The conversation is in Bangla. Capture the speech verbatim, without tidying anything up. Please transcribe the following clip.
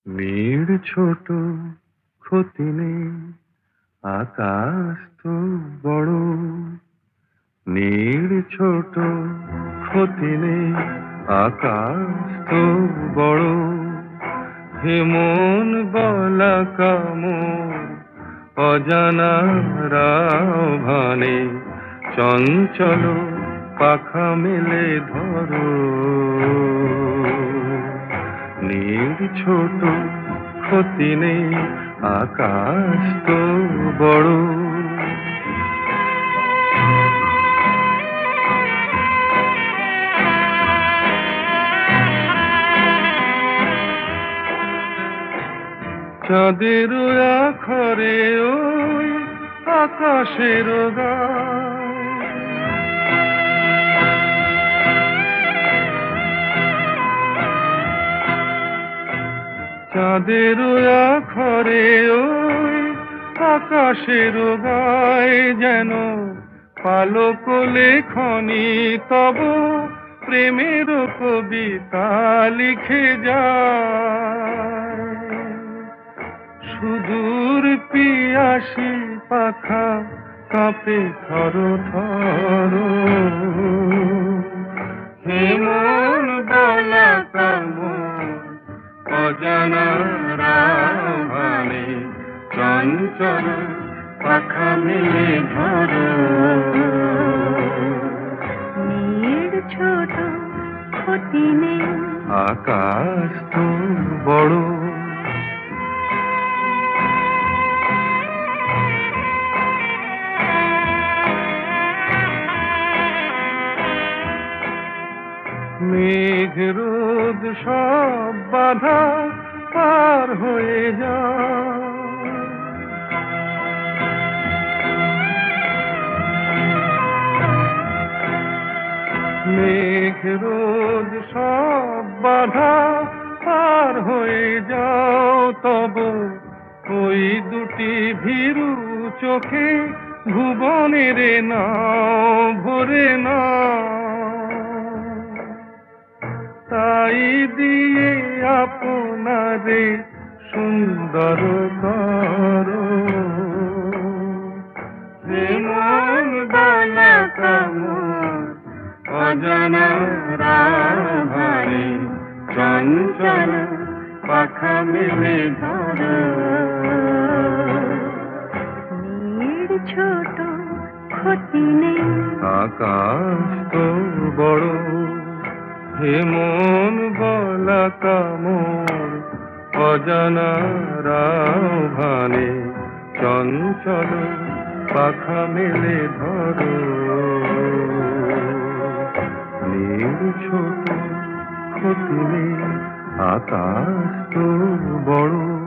নীড় ছোট, ক্ষতি নেই, আকাশ তো বড়। নীড় ছোট, ক্ষতি নেই, আকাশ তো বড়। হে মন বলা কামড়, অজানা আহ্বানে চঞ্চল পাখা মেলে ধরো। নীড় ছোট, ক্ষতি নেই, আকাশ তো বড়। চাঁদের আখরে ওই আকাশের গায়, চাঁদের আখরে ওই আকাশের গায় যেন পালক লেখনি তব প্রেমের কবিতা লিখে যায়। সুদূর পিয়াসী পাখা কাঁপে থর থর। হে মন বলা কামড়, অজানা আহ্বানে চঞ্চল পাখা মেলে ধরো। নীড় ছোট, ক্ষতি নেই, আকাশ তো বড়। মেঘ রোদ সব বাধা পার হয়ে যায়, মেঘ রোদ সব বাধা পার হয়ে যাও। তব ওই দুটি ভীরু চোখে ভুবনের নাও ভরে না। তাই দিয়ে আপনারে সুন্দর করো। হে মন বলা কামড়, অজানা আহ্বানে চঞ্চল পাখা মেলে ধরো। নীড় ছোট, ক্ষতি নেই, আকাশ তো বড়। হে মন বলা কামড়, অজানা আহ্বানে চঞ্চল পাখা মেলে ধরো। নীড় ছোট, ক্ষতি নেই, আকাশ তো বড়।